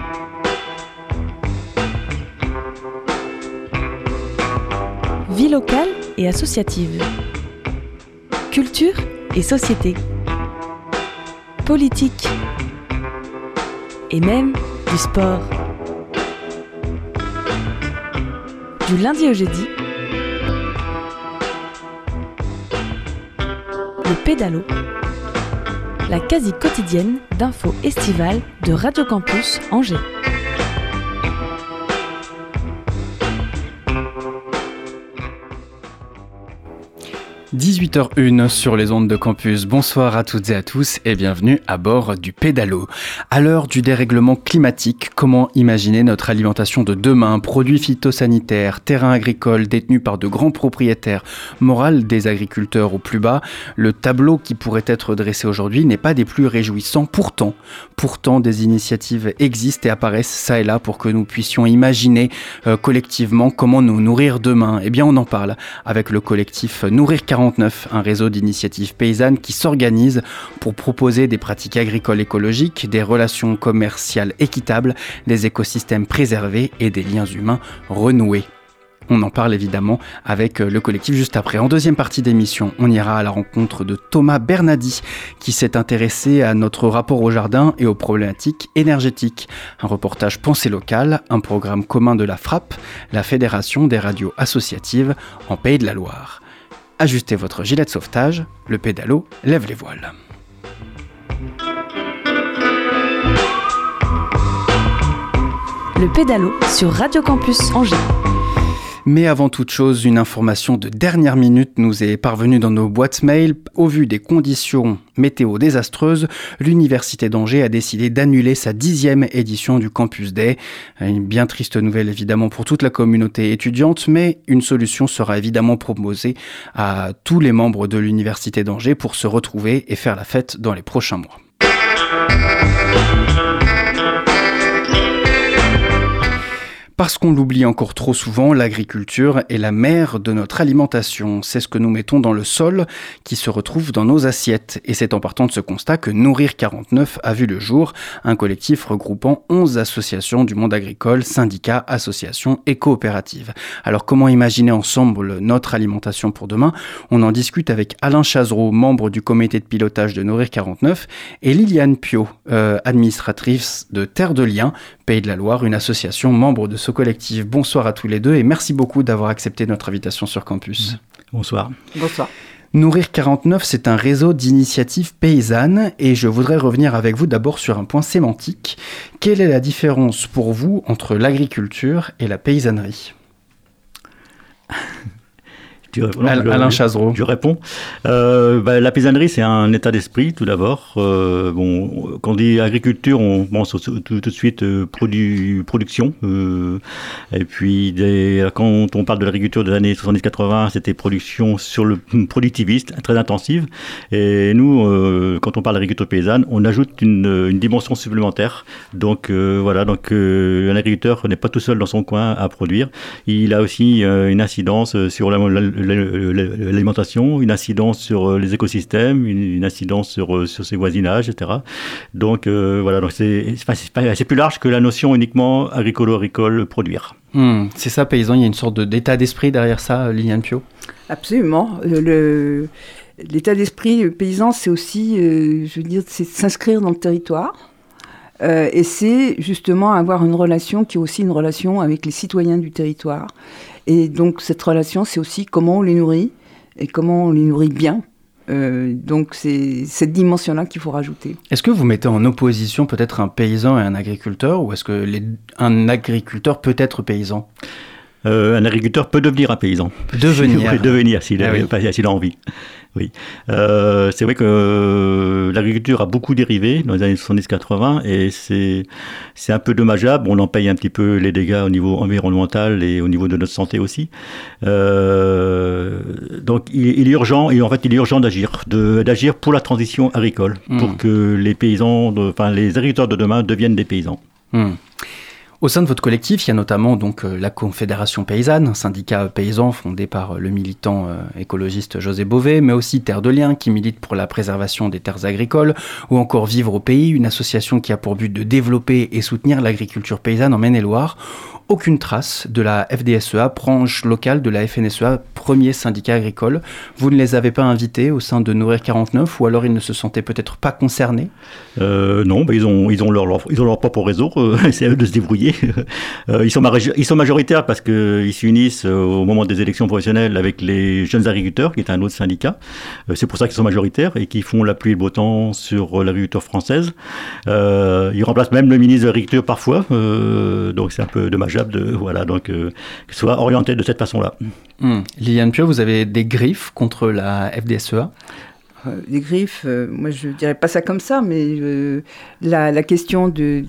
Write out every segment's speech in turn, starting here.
Vie locale et associative. Culture et société. Politique. Et même du sport. Du lundi au jeudi, le pédalo, la quasi quotidienne d'infos estivales de Radio Campus Angers. 18h01 sur les ondes de campus. Bonsoir à toutes et à tous et bienvenue à bord du pédalo. À l'heure du dérèglement climatique, comment imaginer notre alimentation de demain? Produits phytosanitaires, terrains agricoles détenus par de grands propriétaires, morale des agriculteurs au plus bas. Le tableau qui pourrait être dressé aujourd'hui n'est pas des plus réjouissants. Pourtant, des initiatives existent et apparaissent ça et là pour que nous puissions imaginer collectivement comment nous nourrir demain. Eh bien, on en parle avec le collectif Nourrir 49, un réseau d'initiatives paysannes qui s'organise pour proposer des pratiques agricoles écologiques, des relations commerciales équitables, des écosystèmes préservés et des liens humains renoués. On en parle évidemment avec le collectif juste après. En deuxième partie d'émission, on ira à la rencontre de Thomas Bernadi qui s'est intéressé à notre rapport au jardin et aux problématiques énergétiques. Un reportage pensée locale, un programme commun de la FRAP, la Fédération des radios associatives en Pays de la Loire. Ajustez votre gilet de sauvetage, le pédalo lève les voiles. Le pédalo sur Radio Campus Angers. Mais avant toute chose, une information de dernière minute nous est parvenue dans nos boîtes mail. Au vu des conditions météo désastreuses, l'Université d'Angers a décidé d'annuler sa 10e édition du Campus Day. Une bien triste nouvelle évidemment pour toute la communauté étudiante, mais une solution sera évidemment proposée à tous les membres de l'Université d'Angers pour se retrouver et faire la fête dans les prochains mois. Parce qu'on l'oublie encore trop souvent, l'agriculture est la mère de notre alimentation. C'est ce que nous mettons dans le sol qui se retrouve dans nos assiettes. Et c'est en partant de ce constat que Nourrir 49 a vu le jour, un collectif regroupant 11 associations du monde agricole, syndicats, associations et coopératives. Alors comment imaginer ensemble notre alimentation pour demain? On en discute avec Alain Chazereau, membre du comité de pilotage de Nourrir 49, et Liliane Pio, administratrice de Terre de Liens, Pays de la Loire, une association membre de ce collectif. Bonsoir à tous les deux et merci beaucoup d'avoir accepté notre invitation sur campus. Bonsoir. Bonsoir. Nourrir 49, c'est un réseau d'initiatives paysannes et je voudrais revenir avec vous d'abord sur un point sémantique. Quelle est la différence pour vous entre l'agriculture et la paysannerie ? Alain Chazereau. Je réponds. La paysannerie, c'est un état d'esprit, tout d'abord. Quand on dit agriculture, on pense tout de suite production. Et puis, quand on parle de l'agriculture des années 70-80, c'était production sur le productiviste, très intensive. Et nous, quand on parle d'agriculture paysanne, on ajoute une dimension supplémentaire. Donc, un agriculteur n'est pas tout seul dans son coin à produire. Il a aussi une incidence sur l'alimentation, une incidence sur les écosystèmes, une incidence sur ses voisinages, etc. Donc c'est plus large que la notion uniquement agricole produire. C'est ça, paysan, il y a une sorte d'état d'esprit derrière ça, Liliane Pio? Absolument. L'état d'esprit paysan, c'est aussi, c'est s'inscrire dans le territoire. Et c'est justement avoir une relation qui est aussi une relation avec les citoyens du territoire. Et donc cette relation, c'est aussi comment on les nourrit et comment on les nourrit bien. Donc c'est cette dimension-là qu'il faut rajouter. Est-ce que vous mettez en opposition peut-être un paysan et un agriculteur, ou est-ce que un agriculteur peut être paysan ? Un agriculteur peut devenir un paysan. Devenir s'il a envie. Oui. C'est vrai que l'agriculture a beaucoup dérivé dans les années 70-80 et c'est un peu dommageable. On en paye un petit peu les dégâts au niveau environnemental et au niveau de notre santé aussi. Donc il est urgent d'agir pour la transition agricole, pour que les paysans, les agriculteurs de demain deviennent des paysans. Au sein de votre collectif, il y a notamment donc la Confédération Paysanne, un syndicat paysan fondé par le militant écologiste José Bové, mais aussi Terre de Liens qui milite pour la préservation des terres agricoles, ou encore Vivre au Pays, une association qui a pour but de développer et soutenir l'agriculture paysanne en Maine-et-Loire. Aucune trace de la FDSEA, branche locale de la FNSEA, premier syndicat agricole. Vous ne les avez pas invités au sein de Nourrir 49, ou alors ils ne se sentaient peut-être pas concernés? Non, ils ont leur propre réseau, c'est à eux de se débrouiller. Ils sont majoritaires parce qu'ils s'unissent au moment des élections professionnelles avec les jeunes agriculteurs, qui est un autre syndicat. C'est pour ça qu'ils sont majoritaires et qu'ils font la pluie et le beau temps sur l'agriculture française. Ils remplacent même le ministre de l'Agriculture parfois, donc c'est un peu dommageable que ce soit orienté de cette façon-là. Liliane Piot, vous avez des griffes contre la FDSEA? Des griffes, moi je dirais pas ça comme ça, mais la question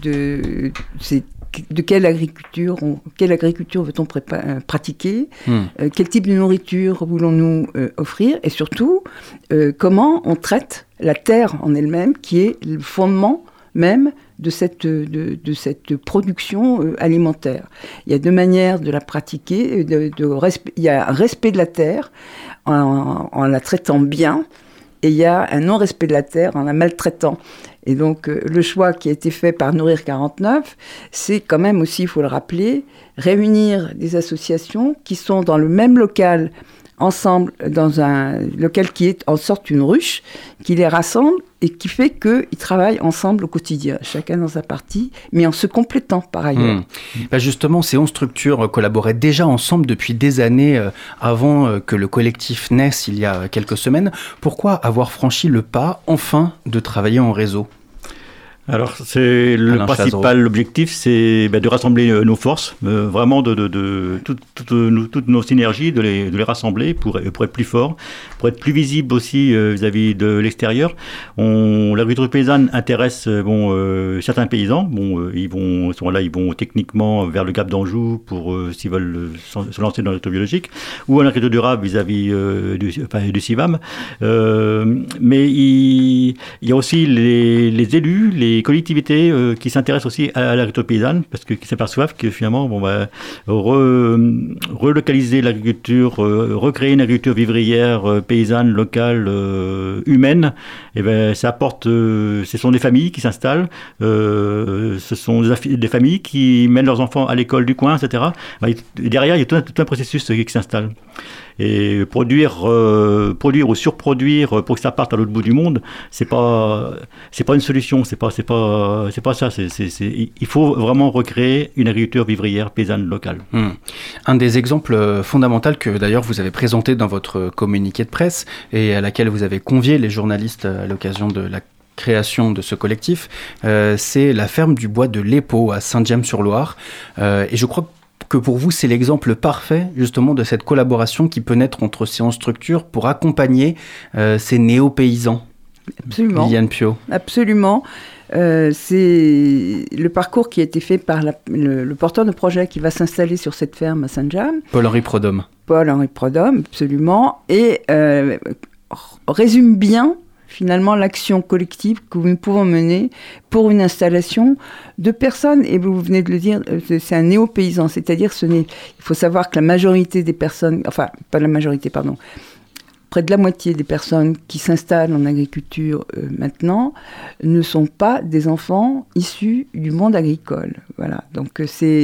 c'est de quelle agriculture veut-on pratiquer, quel type de nourriture voulons-nous offrir, et surtout comment on traite la terre en elle-même, qui est le fondement même de cette production alimentaire. Il y a deux manières de la pratiquer. Il y a un respect de la terre en la traitant bien, et il y a un non-respect de la terre en la maltraitant. Et donc, le choix qui a été fait par Nourrir 49, c'est quand même aussi, il faut le rappeler, réunir des associations qui sont dans le même local, ensemble, dans un local qui est en sorte une ruche, qui les rassemble et qui fait qu'ils travaillent ensemble au quotidien, chacun dans sa partie, mais en se complétant par ailleurs. Justement, ces 11 structures collaboraient déjà ensemble depuis des années avant que le collectif naisse il y a quelques semaines. Pourquoi avoir franchi le pas, enfin, de travailler en réseau ? Alors, c'est le principal objectif, c'est de rassembler nos forces, vraiment toutes nos synergies, de les rassembler pour être plus forts, pour être plus visibles aussi vis-à-vis de l'extérieur. L'agriculture paysanne intéresse certains paysans. Ils vont techniquement vers le Gap d'Anjou pour s'ils veulent se lancer dans l'agriculture biologique, ou en agriculture durable vis-à-vis du CIVAM. Mais il y a aussi les élus, les collectivités qui s'intéressent aussi à l'agriculture paysanne, parce qu'ils s'aperçoivent que finalement, relocaliser l'agriculture, recréer une agriculture vivrière, paysanne, locale, humaine, ça apporte, ce sont des familles qui s'installent, ce sont des familles qui mènent leurs enfants à l'école du coin, etc. Et derrière, il y a tout un processus qui s'installe. Et produire ou surproduire pour que ça parte à l'autre bout du monde, c'est pas une solution, c'est pas ça. Il faut vraiment recréer une agriculture vivrière paysanne locale. Un des exemples fondamentaux que d'ailleurs vous avez présenté dans votre communiqué de presse et à laquelle vous avez convié les journalistes à l'occasion de la création de ce collectif, c'est la ferme du bois de l'Épau à Saint-Dième-sur-Loire. Et je crois que pour vous, c'est l'exemple parfait justement de cette collaboration qui peut naître entre ces 11 structures pour accompagner ces néo-paysans. Absolument. Liliane Piot. Absolument. C'est le parcours qui a été fait par le porteur de projet qui va s'installer sur cette ferme à Saint-James. Paul-Henri Prodhomme. Paul-Henri Prodhomme, absolument. Et résume bien finalement l'action collective que nous pouvons mener pour une installation de personnes, et vous venez de le dire, c'est un néo-paysan, c'est-à-dire il faut savoir que la majorité des personnes, enfin pas la majorité, pardon, près de la moitié des personnes qui s'installent en agriculture maintenant ne sont pas des enfants issus du monde agricole. Voilà. Donc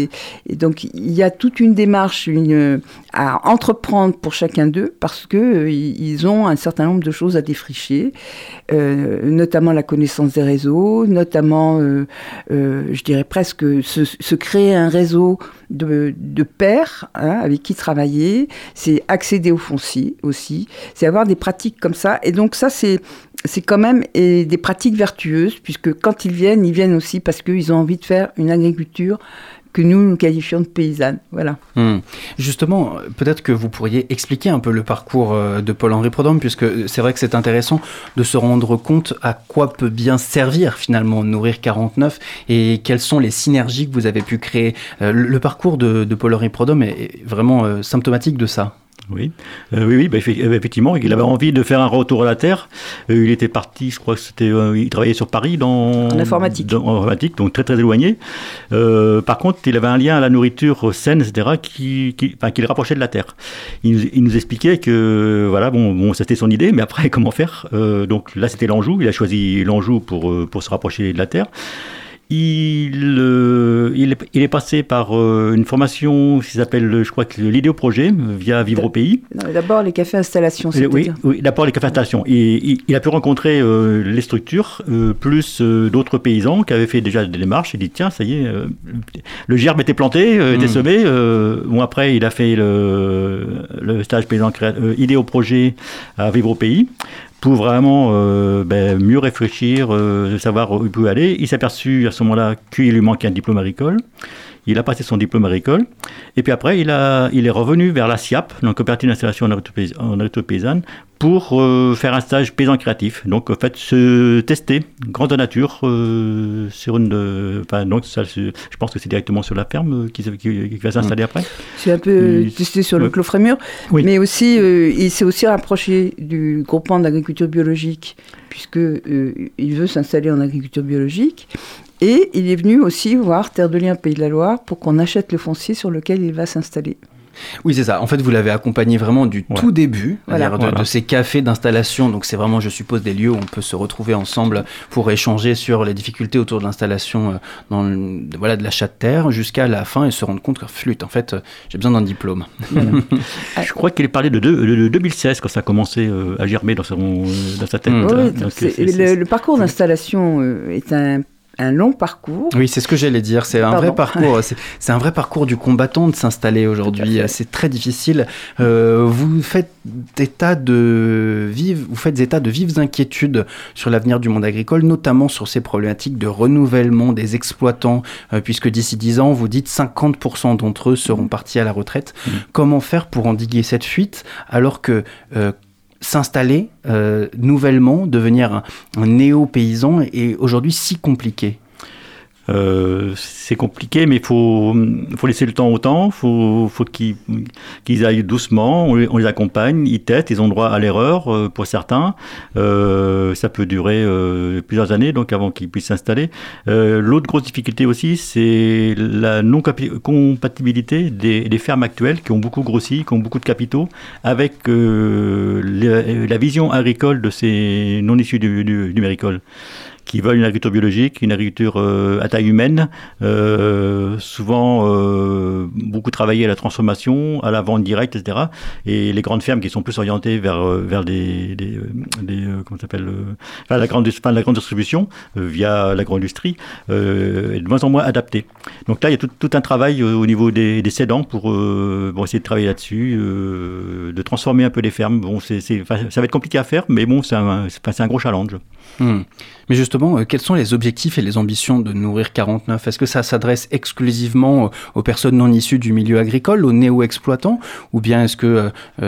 il y a toute une démarche à entreprendre pour chacun d'eux parce que ils ont un certain nombre de choses à défricher, notamment la connaissance des réseaux, notamment, je dirais presque se créer un réseau de pairs avec qui travailler, c'est accéder au foncier aussi, c'est avoir des pratiques comme ça. Et donc ça, c'est quand même des pratiques vertueuses, puisque quand ils viennent aussi parce qu'ils ont envie de faire une agriculture que nous qualifions de paysanne. Voilà. Justement, peut-être que vous pourriez expliquer un peu le parcours de Paul-Henri Prodhomme, puisque c'est vrai que c'est intéressant de se rendre compte à quoi peut bien servir finalement Nourrir 49 et quelles sont les synergies que vous avez pu créer. Le parcours de Paul-Henri Prodhomme est vraiment symptomatique de ça. Oui, effectivement, il avait envie de faire un retour à la Terre. Il était parti, je crois que il travaillait sur Paris en informatique. En informatique, donc très très éloigné. Par contre, il avait un lien à la nourriture saine, etc., qui le rapprochait de la Terre. Il nous expliquait que, voilà, c'était son idée, mais après, comment faire? Donc là, c'était l'Anjou. Il a choisi l'Anjou pour se rapprocher de la Terre. Il est passé par une formation qui s'appelle, je crois, l'idéoprojet, via Vivre au Pays. D'abord les cafés installations, oui, d'abord les cafés installations. Et il a pu rencontrer les structures, plus d'autres paysans qui avaient fait déjà des démarches. Il dit, tiens, ça y est, le germe était planté, était semé. Après, il a fait le stage paysan idéoprojet à Vivre au Pays, pour vraiment mieux réfléchir, savoir où il pouvait aller. Il s'est aperçu à ce moment-là qu'il lui manquait un diplôme agricole. Il a passé son diplôme agricole. Et puis après, il est revenu vers la SIAP, donc Coopérative d'installation en agriculture paysanne, pour faire un stage paysan créatif. Donc, en fait, se tester, grande nature, sur une... donc, ça, je pense que c'est directement sur la ferme qui va s'installer après. C'est un peu testé sur le Clos Frémur, mais aussi, il s'est aussi rapproché du groupement d'agriculture biologique, puisqu'il veut s'installer en agriculture biologique. Et il est venu aussi voir Terre de Liens, Pays de la Loire, pour qu'on achète le foncier sur lequel il va s'installer. Oui, c'est ça. En fait, vous l'avez accompagné vraiment du tout début, de ces cafés d'installation. Donc, c'est vraiment, je suppose, des lieux où on peut se retrouver ensemble pour échanger sur les difficultés autour de l'installation de l'achat de terre, jusqu'à la fin et se rendre compte que, flûte, en fait, j'ai besoin d'un diplôme. Je crois qu'il parlait de 2016 quand ça a commencé à germer dans sa tête. Oui, donc le parcours d'installation est un long parcours. Oui, c'est ce que j'allais dire. C'est un vrai parcours. C'est un vrai parcours du combattant de s'installer aujourd'hui. C'est très difficile. Vous faites état de vives inquiétudes sur l'avenir du monde agricole, notamment sur ces problématiques de renouvellement des exploitants, puisque d'ici 10 ans, vous dites 50% d'entre eux seront partis à la retraite. Comment faire pour endiguer cette fuite alors que s'installer nouvellement, devenir un néo-paysan est aujourd'hui si compliqué? C'est compliqué, mais il faut laisser le temps au temps. Faut qu'ils aillent doucement. On les accompagne, ils testent, ils ont droit à l'erreur pour certains. Ça peut durer plusieurs années, donc avant qu'ils puissent s'installer. L'autre grosse difficulté aussi, c'est la non-compatibilité des fermes actuelles qui ont beaucoup grossi, qui ont beaucoup de capitaux, avec la vision agricole de ces non issus du numéricole, qui veulent une agriculture biologique, une agriculture à taille humaine, souvent beaucoup travailler à la transformation, à la vente directe, etc. Et les grandes fermes qui sont plus orientées vers comment ça s'appelle, la grande distribution via l'agro-industrie, est de moins en moins adaptée. Donc là, il y a tout un travail au niveau des cédants pour essayer de travailler là-dessus, de transformer un peu les fermes. Bon, ça va être compliqué à faire, mais bon, c'est un gros challenge. Mais justement, quels sont les objectifs et les ambitions de Nourrir 49 ? Est-ce que ça s'adresse exclusivement aux personnes non issues du milieu agricole, aux néo-exploitants, ou bien est-ce que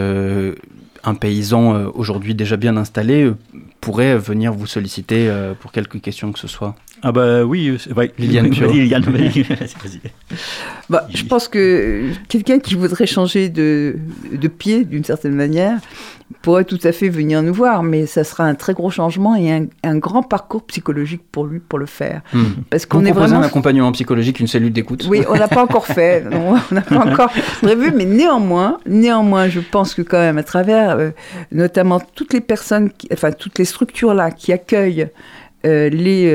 un paysan aujourd'hui déjà bien installé pourrait venir vous solliciter pour quelque question que ce soit ? Ah bah oui, Liliane Pio. Vas-y. Je pense que quelqu'un qui voudrait changer de pied d'une certaine manière pourrait tout à fait venir nous voir, mais ça sera un très gros changement et un grand parcours psychologique pour lui pour le faire. Parce qu'on est vraiment un accompagnement psychologique, une cellule d'écoute. Oui, on n'a pas encore fait, on n'a pas encore prévu, mais néanmoins, je pense que quand même à travers notamment toutes les personnes, toutes les structures là qui accueillent les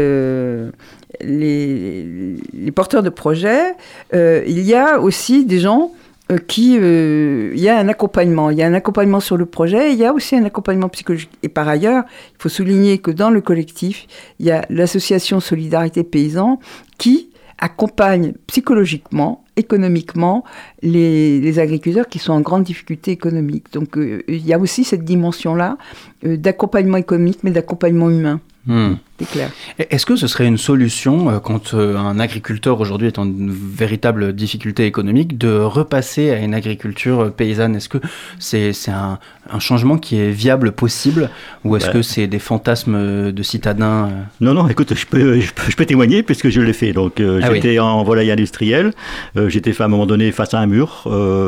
porteurs de projets, il y a aussi des gens il y a un accompagnement sur le projet, il y a aussi un accompagnement psychologique. Et par ailleurs, il faut souligner que dans le collectif, il y a l'association Solidarité Paysans qui accompagne psychologiquement, économiquement, les agriculteurs qui sont en grande difficulté économique. Donc il y a aussi cette dimension-là d'accompagnement économique, mais d'accompagnement humain. c'est clair. Est-ce que ce serait une solution, quand un agriculteur aujourd'hui est en une véritable difficulté économique, de repasser à une agriculture paysanne? Est-ce que c'est un changement qui est viable, possible, ou est-ce que c'est des fantasmes de citadins? Non, écoute, je peux témoigner puisque je l'ai fait. Donc, j'étais en volaille industrielle. J'étais à un moment donné face à un mur.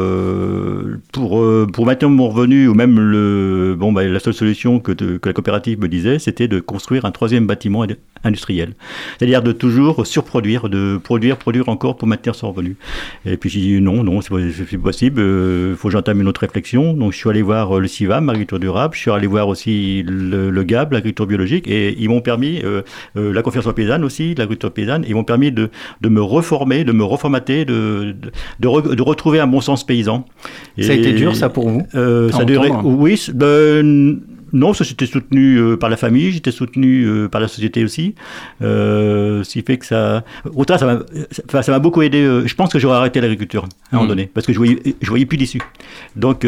Pour maintenir mon revenu, ou même la seule solution que la coopérative me disait, c'était de construire un troisième bâtiment industriel. C'est-à-dire de toujours surproduire, de produire encore pour maintenir son revenu. Et puis j'ai dit non, c'est possible, il faut que j'entame une autre réflexion. Donc je suis allé voir le CIVAM, l'agriculture durable, je suis allé voir aussi le GAB, l'agriculture biologique, et ils m'ont permis, la Confédération paysanne aussi, l'agriculture paysanne, ils m'ont permis de me reformer, de me reformater, de retrouver un bon sens paysan. Ça a été dur, ça, pour vous? Ça a duré, oui. Non, ça j'étais soutenu par la famille, j'étais soutenu par la société aussi. Ce qui fait que ça... Autant ça m'a beaucoup aidé. Je pense que j'aurais arrêté l'agriculture à un moment donné, parce que je voyais plus d'issue. Donc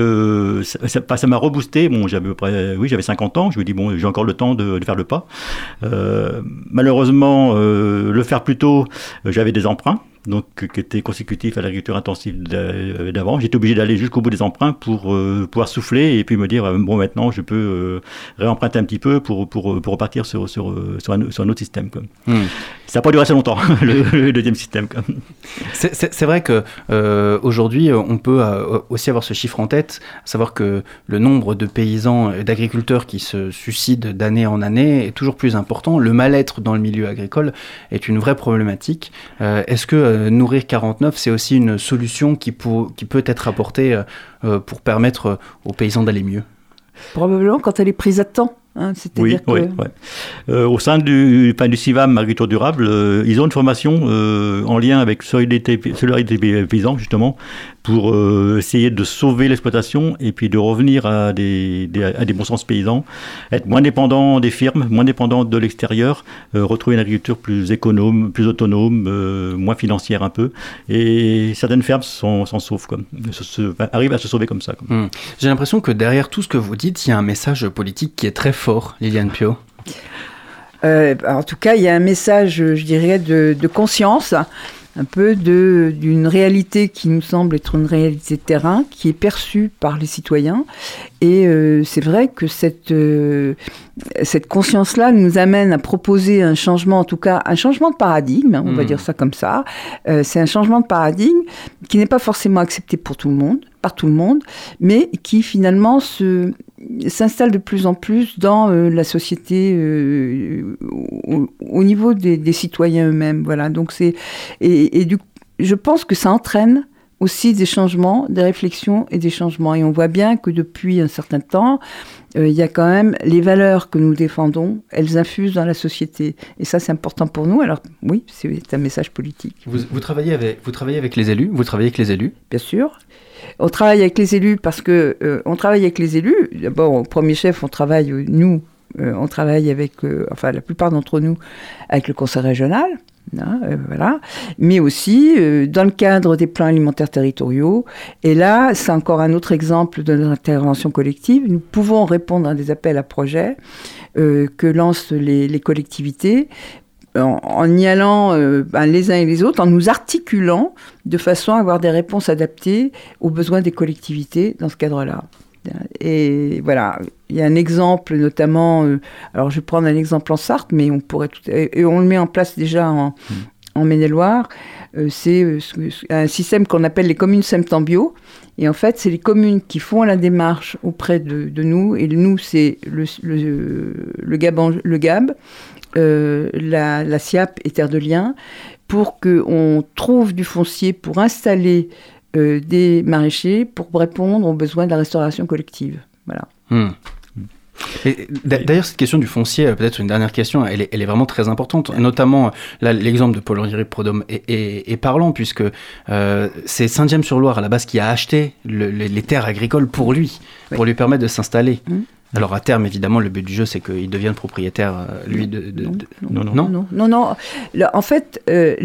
ça m'a reboosté. Bon, j'avais 50 ans, je me dis bon, j'ai encore le temps de faire le pas. Malheureusement, le faire plus tôt, j'avais des emprunts. Donc, qui était consécutif à l'agriculture intensive d'avant. J'étais obligé d'aller jusqu'au bout des emprunts pour pouvoir souffler et puis me dire, bon, maintenant, je peux réemprunter un petit peu pour repartir sur un autre système. Quoi. Ça n'a pas duré assez longtemps, le deuxième système. Quoi. C'est vrai qu'aujourd'hui, on peut aussi avoir ce chiffre en tête, à savoir que le nombre de paysans et d'agriculteurs qui se suicident d'année en année est toujours plus important. Le mal-être dans le milieu agricole est une vraie problématique. Est-ce que Nourrir 49, c'est aussi une solution qui peut être apportée pour permettre aux paysans d'aller mieux? Probablement quand elle est prise à temps. Oui. Au sein du CIVAM Agriculture Durable, ils ont une formation en lien avec Solidarité Paysans, justement, pour essayer de sauver l'exploitation et puis de revenir à des bons sens paysans, être moins dépendant des firmes, moins dépendant de l'extérieur, retrouver une agriculture plus économe, plus autonome, moins financière un peu. Et certaines fermes s'en sauvent, arrivent à se sauver comme ça. J'ai l'impression que derrière tout ce que vous dites, il y a un message politique qui est très fort, Liliane Piot. En tout cas, il y a un message, je dirais, de conscience, un peu d'une réalité qui nous semble être une réalité de terrain, qui est perçue par les citoyens. Et c'est vrai que cette conscience-là nous amène à proposer un changement, en tout cas un changement de paradigme, on va dire ça comme ça. C'est un changement de paradigme qui n'est pas forcément accepté par tout le monde, mais qui finalement s'installe de plus en plus dans la société au niveau des citoyens eux-mêmes. Voilà. Donc je pense que ça entraîne aussi des changements, des réflexions et des changements. Et on voit bien que depuis un certain temps, il y a quand même les valeurs que nous défendons, elles infusent dans la société. Et ça, c'est important pour nous. Alors oui, c'est un message politique. Vous travaillez avec les élus? Vous travaillez avec les élus? Bien sûr. On travaille avec les élus parce que on travaille avec les élus. D'abord, au premier chef, on travaille avec, la plupart d'entre nous, avec le conseil régional. Voilà. Mais aussi dans le cadre des plans alimentaires territoriaux. Et là, c'est encore un autre exemple de notre intervention collective. Nous pouvons répondre à des appels à projets que lancent les collectivités en y allant les uns et les autres, en nous articulant de façon à avoir des réponses adaptées aux besoins des collectivités dans ce cadre-là. Et voilà, il y a un exemple notamment, alors je vais prendre un exemple en Sarthe, mais on pourrait et on le met en place déjà en Maine-et-Loire, c'est un système qu'on appelle les communes Semtambio, et en fait c'est les communes qui font la démarche auprès de nous, et nous c'est le GAB, la SIAP et Terre de Liens, pour qu'on trouve du foncier pour installer des maraîchers pour répondre aux besoins de la restauration collective. Voilà. Et d'ailleurs, cette question du foncier, peut-être une dernière question, elle est vraiment très importante. Notamment, là, l'exemple de Paul-Henri Prudhomme est parlant, puisque c'est Saint-Dième-sur-Loire, à la base, qui a acheté les terres agricoles pour lui, pour lui permettre de s'installer. Alors à terme, évidemment, le but du jeu, c'est qu'il devienne propriétaire, lui, Non. En fait,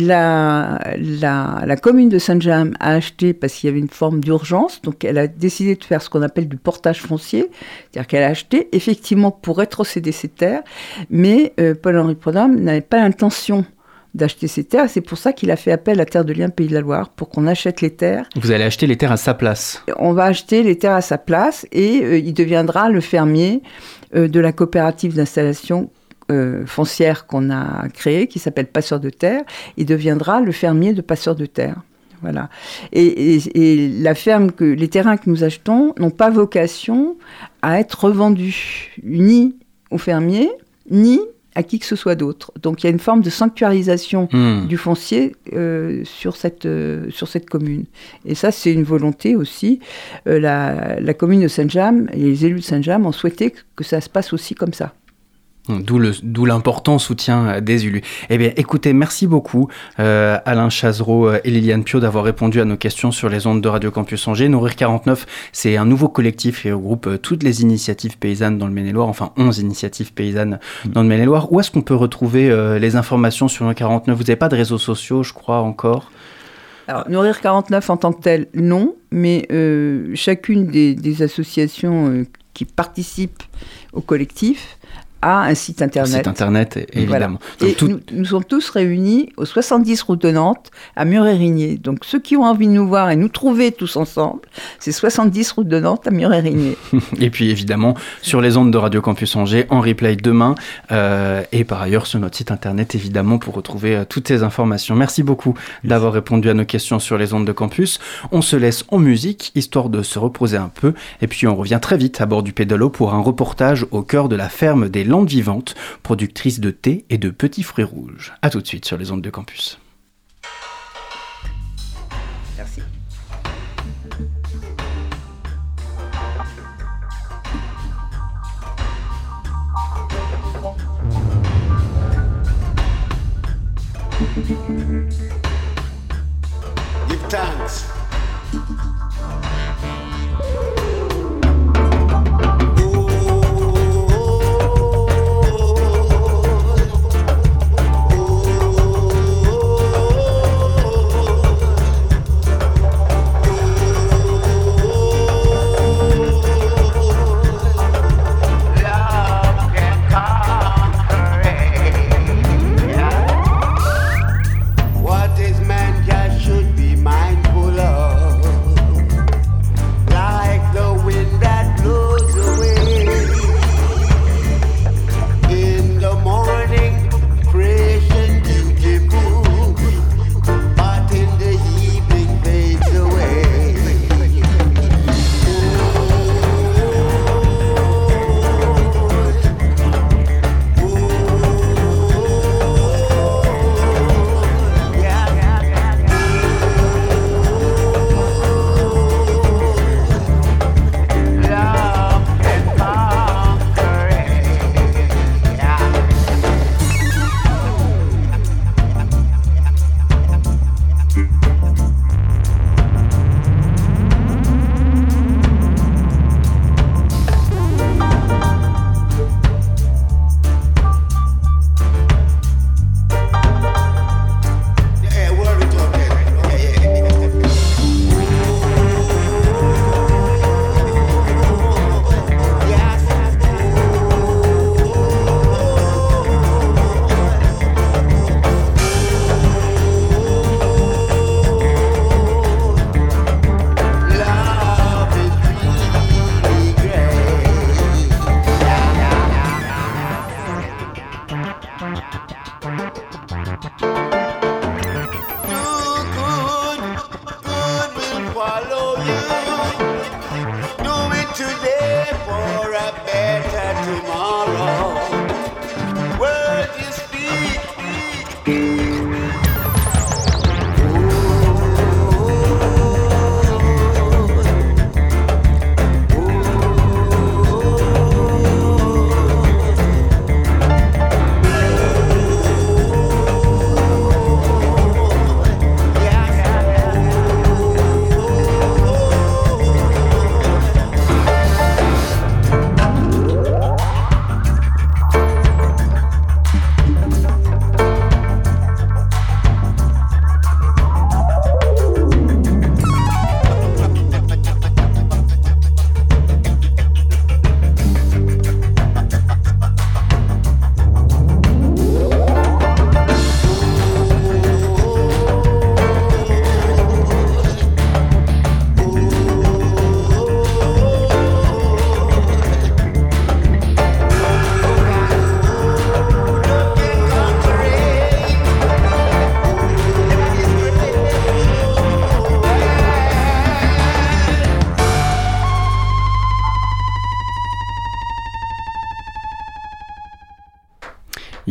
la commune de Saint-James a acheté, parce qu'il y avait une forme d'urgence, donc elle a décidé de faire ce qu'on appelle du portage foncier, c'est-à-dire qu'elle a acheté effectivement pour rétrocéder ses terres, mais Paul-Henri Prodhomme n'avait pas l'intention d'acheter ces terres. C'est pour ça qu'il a fait appel à Terre de Liens Pays de la Loire, pour qu'on achète les terres. Vous allez acheter les terres à sa place. On va acheter les terres à sa place et il deviendra le fermier de la coopérative d'installation foncière qu'on a créée, qui s'appelle Passeurs de Terre. Il deviendra le fermier de Passeurs de Terre. Voilà. Et la ferme les terrains que nous achetons n'ont pas vocation à être revendus, ni aux fermiers, ni à qui que ce soit d'autre. Donc il y a une forme de sanctuarisation du foncier sur cette commune. Et ça, c'est une volonté aussi. La commune de Saint-James et les élus de Saint-James ont souhaité que ça se passe aussi comme ça. D'où l'important soutien des élus. Eh bien, écoutez, merci beaucoup Alain Chazereau et Liliane Piot d'avoir répondu à nos questions sur les ondes de Radio Campus Angers. Nourrir 49, c'est un nouveau collectif qui regroupe toutes les initiatives paysannes dans le Maine-et-Loire, enfin 11 initiatives paysannes dans le Maine-et-Loire. Où est-ce qu'on peut retrouver les informations sur Nourrir 49 ? Vous n'avez pas de réseaux sociaux, je crois, encore ? Alors, Nourrir 49 en tant que tel, non, mais chacune des associations qui participent au collectif a un site internet. Un site internet, évidemment. Voilà. Et nous sommes tous réunis au 70 route de Nantes, à Mur-et-Rigné. Donc ceux qui ont envie de nous voir et nous trouver tous ensemble, c'est 70 route de Nantes à Mur-et-Rigné. Et puis évidemment, sur les ondes de Radio Campus Angers, en replay demain, et par ailleurs sur notre site internet, évidemment, pour retrouver toutes ces informations. Merci beaucoup d'avoir répondu à nos questions sur les ondes de campus. On se laisse en musique, histoire de se reposer un peu, et puis on revient très vite à bord du Pédalo pour un reportage au cœur de la ferme des Landes Vivantes, productrice de thé et de petits fruits rouges. A tout de suite sur les ondes de campus. Merci. Give thanks.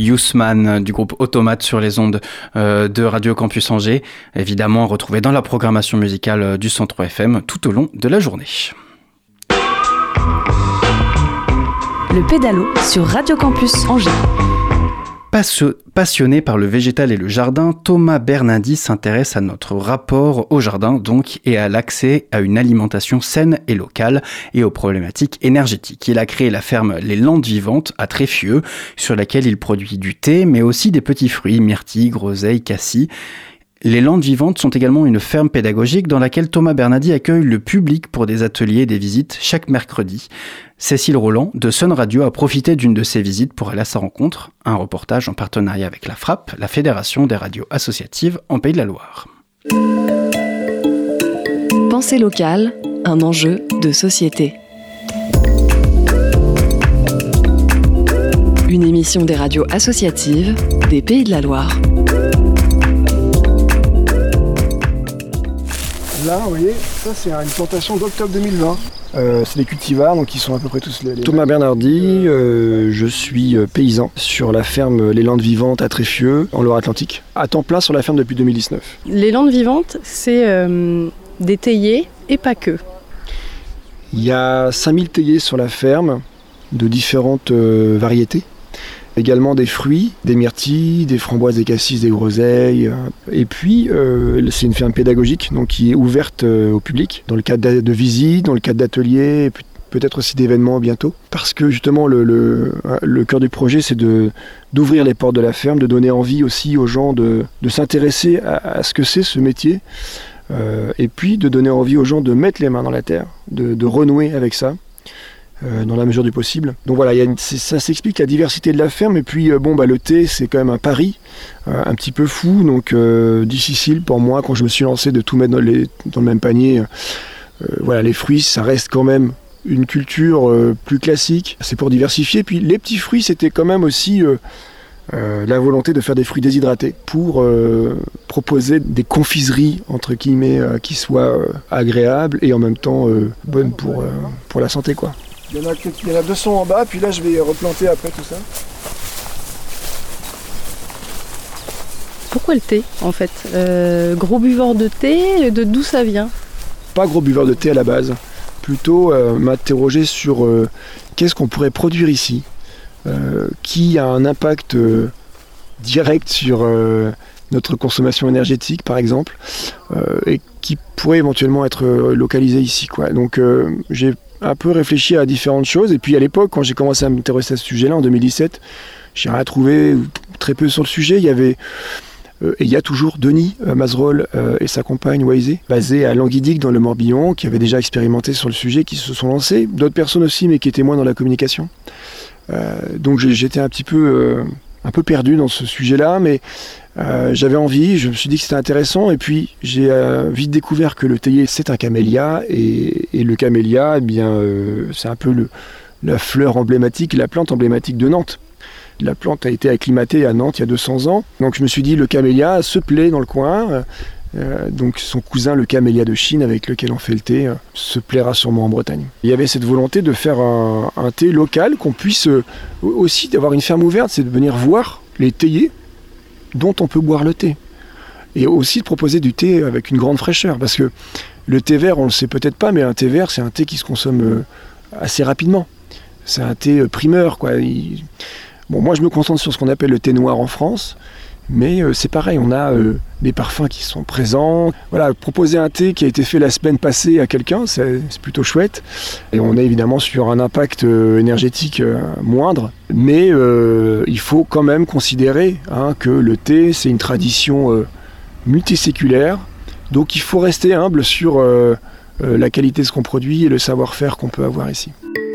Yousman du groupe Automate sur les ondes de Radio Campus Angers. Évidemment, à retrouver dans la programmation musicale du 103 FM tout au long de la journée. Le pédalo sur Radio Campus Angers. Passionné par le végétal et le jardin, Thomas Bernardi s'intéresse à notre rapport au jardin donc et à l'accès à une alimentation saine et locale et aux problématiques énergétiques. Il a créé la ferme Les Landes Vivantes à Tréfieux sur laquelle il produit du thé mais aussi des petits fruits, myrtilles, groseilles, cassis. Les Landes Vivantes sont également une ferme pédagogique dans laquelle Thomas Bernardi accueille le public pour des ateliers et des visites chaque mercredi. Cécile Roland de Sun Radio a profité d'une de ces visites pour aller à sa rencontre. Un reportage en partenariat avec la FRAP, la Fédération des radios associatives en Pays de la Loire. Pensée locale, un enjeu de société. Une émission des radios associatives des Pays de la Loire. Là, vous voyez, ça c'est une plantation d'octobre 2020. C'est des cultivars, donc ils sont à peu près tous les... Thomas Bernardi, je suis paysan sur la ferme Les Landes Vivantes à Tréfieux, en Loire-Atlantique. À temps plein sur la ferme depuis 2019. Les Landes Vivantes, c'est des théiers et pas que. Il y a 5000 théiers sur la ferme, de différentes variétés. Également des fruits, des myrtilles, des framboises, des cassis, des groseilles. Et puis, c'est une ferme pédagogique donc qui est ouverte au public, dans le cadre de visites, dans le cadre d'ateliers, et peut-être aussi d'événements bientôt. Parce que justement, le cœur du projet, c'est d'ouvrir les portes de la ferme, de donner envie aussi aux gens de s'intéresser à ce que c'est ce métier. Et puis, de donner envie aux gens de mettre les mains dans la terre, de renouer avec ça. Dans la mesure du possible. Donc voilà, ça s'explique la diversité de la ferme. Et puis le thé, c'est quand même un pari un petit peu fou, donc difficile pour moi quand je me suis lancé de tout mettre dans le même panier. Les fruits, ça reste quand même une culture plus classique. C'est pour diversifier. Puis les petits fruits, c'était quand même aussi la volonté de faire des fruits déshydratés pour proposer des confiseries entre guillemets qui soient agréables et en même temps bonnes pour la santé, quoi. Il y en a 200 en bas, puis là je vais replanter après tout ça. Pourquoi le thé en fait gros buveur de thé, d'où ça vient? Pas gros buveur de thé à la base, plutôt m'interroger sur qu'est-ce qu'on pourrait produire ici, qui a un impact direct sur notre consommation énergétique par exemple, et qui pourrait éventuellement être localisé ici, quoi. Donc j'ai un peu réfléchi à différentes choses, et puis à l'époque quand j'ai commencé à m'intéresser à ce sujet-là en 2017, j'ai rien trouvé, très peu sur le sujet. Il y avait et il y a toujours Denis Mazerolle et sa compagne Waisé, basés à Languidic dans le Morbihan, qui avaient déjà expérimenté sur le sujet, qui se sont lancés, d'autres personnes aussi mais qui étaient moins dans la communication. Donc j'étais un peu perdu dans ce sujet-là, mais j'avais envie, je me suis dit que c'était intéressant, et puis j'ai vite découvert que le théier c'est un camélia, et le camélia, c'est un peu la fleur emblématique, la plante emblématique de Nantes. La plante a été acclimatée à Nantes il y a 200 ans, donc je me suis dit le camélia se plaît dans le coin, donc son cousin le camélia de Chine avec lequel on fait le thé se plaira sûrement en Bretagne. Il y avait cette volonté de faire un thé local, qu'on puisse aussi avoir une ferme ouverte, c'est de venir voir les théiers dont on peut boire le thé. Et aussi de proposer du thé avec une grande fraîcheur, parce que le thé vert, on le sait peut-être pas, mais un thé vert, c'est un thé qui se consomme assez rapidement. C'est un thé primeur, quoi. Bon, moi je me concentre sur ce qu'on appelle le thé noir en France, mais c'est pareil, on a des parfums qui sont présents. Voilà, proposer un thé qui a été fait la semaine passée à quelqu'un, c'est plutôt chouette. Et on est évidemment sur un impact énergétique moindre, mais il faut quand même considérer que le thé, c'est une tradition multiséculaire, donc il faut rester humble sur la qualité de ce qu'on produit et le savoir-faire qu'on peut avoir ici.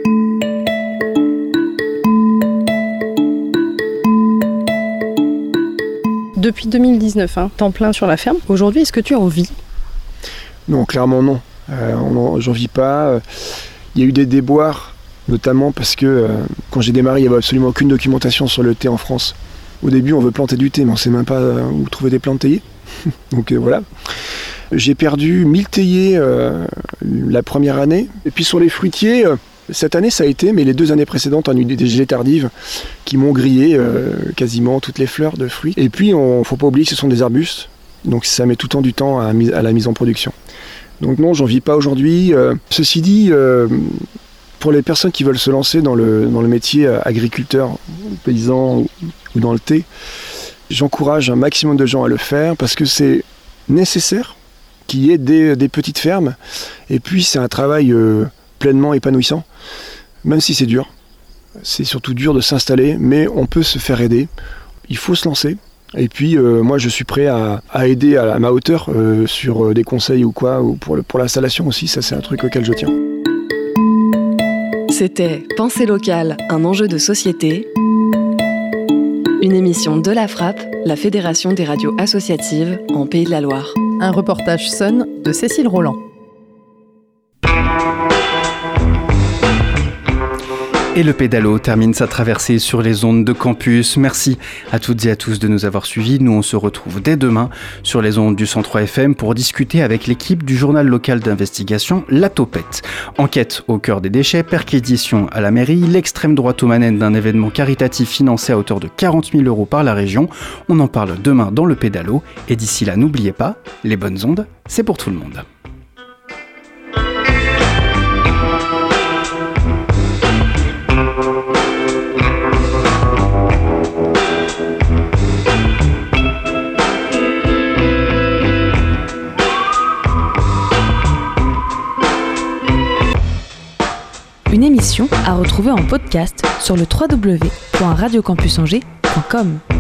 Depuis 2019, temps plein sur la ferme. Aujourd'hui, est-ce que tu en vis? Non, clairement non. J'en vis pas. Il y a eu des déboires, notamment parce que quand j'ai démarré, il n'y avait absolument aucune documentation sur le thé en France. Au début, on veut planter du thé, mais on ne sait même pas où trouver des plantes théiers. Donc voilà. J'ai perdu 1000 théiers la première année. Et puis sur les fruitiers, Cette année, ça a été, mais les 2 années précédentes, on a eu des gelées tardives qui m'ont grillé quasiment toutes les fleurs de fruits. Et puis, faut pas oublier que ce sont des arbustes, donc ça met tout le temps du temps à la mise en production. Donc non, j'en vis pas aujourd'hui. Ceci dit, pour les personnes qui veulent se lancer dans le métier agriculteur, paysan ou dans le thé, j'encourage un maximum de gens à le faire parce que c'est nécessaire qu'il y ait des petites fermes. Et puis, c'est un travail pleinement épanouissant, même si c'est dur. C'est surtout dur de s'installer, mais on peut se faire aider. Il faut se lancer. Et puis, moi, je suis prêt à aider à ma hauteur sur des conseils ou quoi, ou pour l'installation aussi. Ça, c'est un truc auquel je tiens. C'était Pensée locale, un enjeu de société. Une émission de la Frappe, la Fédération des radios associatives en Pays de la Loire. Un reportage Sun de Cécile Roland. Et le pédalo termine sa traversée sur les ondes de campus. Merci à toutes et à tous de nous avoir suivis. Nous, on se retrouve dès demain sur les ondes du 103 FM pour discuter avec l'équipe du journal local d'investigation La Topette. Enquête au cœur des déchets, perquisition à la mairie, l'extrême droite aux manettes d'un événement caritatif financé à hauteur de 40 000 € par la région. On en parle demain dans le pédalo. Et d'ici là, n'oubliez pas, les bonnes ondes, c'est pour tout le monde. Une émission à retrouver en podcast sur le www.radiocampusangers.com.